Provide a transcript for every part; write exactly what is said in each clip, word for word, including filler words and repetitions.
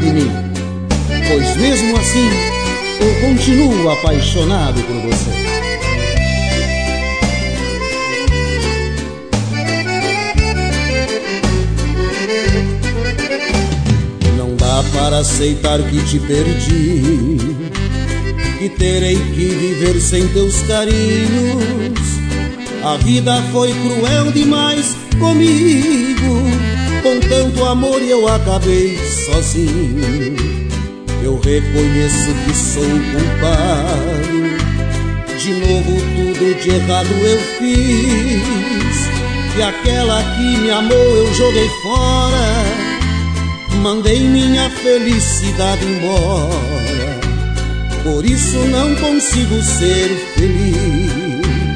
de mim, pois mesmo assim eu continuo apaixonado por você. Não dá para aceitar que te perdi, que terei que viver sem teus carinhos. A vida foi cruel demais comigo, com tanto amor eu acabei sozinho. Eu reconheço que sou culpado, de novo tudo de errado eu fiz. E aquela que me amou eu joguei fora, mandei minha felicidade embora. Por isso não consigo ser feliz.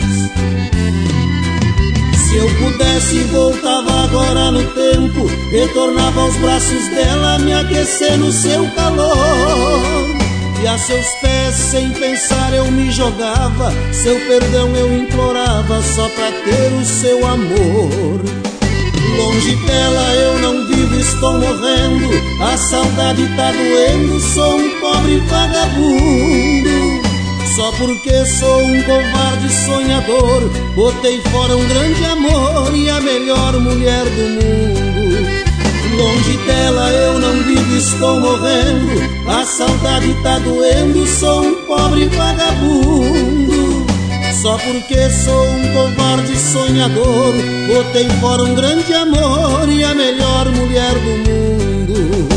Se eu pudesse voltava agora no tempo, retornava aos braços dela, me aquecer no seu calor. E a seus pés sem pensar eu me jogava, seu perdão eu implorava só pra ter o seu amor. Longe dela eu não vivo, estou morrendo, a saudade tá doendo, sou um pobre vagabundo. Só porque sou um covarde sonhador, botei fora um grande amor e a melhor mulher do mundo. Longe dela eu não vivo, estou morrendo, a saudade tá doendo, sou um pobre vagabundo. Só porque sou um covarde sonhador, botei fora um grande amor e a melhor mulher do mundo.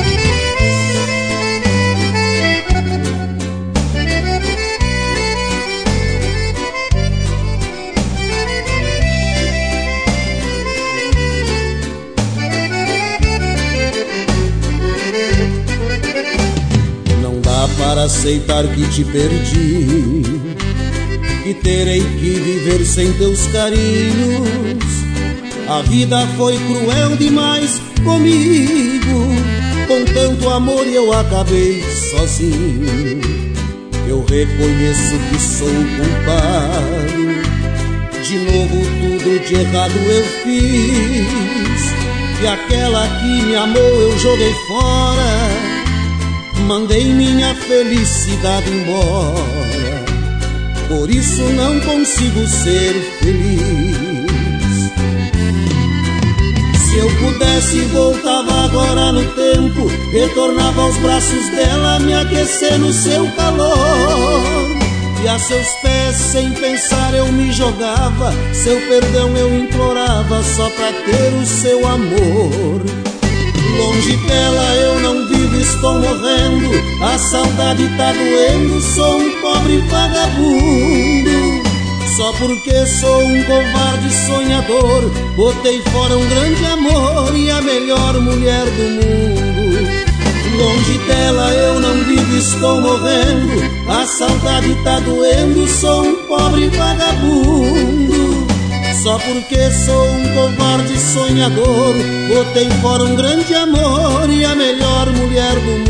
Não dá para aceitar que te perdi, que terei que viver sem teus carinhos. A vida foi cruel demais comigo, com tanto amor eu acabei sozinho. Eu reconheço que sou culpado, de novo tudo de errado eu fiz. E aquela que me amou eu joguei fora, mandei minha felicidade embora. Por isso não consigo ser feliz. Se eu pudesse voltava agora no tempo, retornava aos braços dela, me aquecer no seu calor. E a seus pés sem pensar eu me jogava, seu perdão eu implorava só pra ter o seu amor. Longe dela eu não vivo, estou morrendo, a saudade tá doendo, sou um pobre vagabundo. Só porque sou um covarde sonhador, botei fora um grande amor e a melhor mulher do mundo. Longe dela eu não vivo, estou morrendo, a saudade tá doendo, sou um pobre vagabundo. Só porque sou um covarde sonhador, botei fora um grande amor e a melhor mulher do mundo.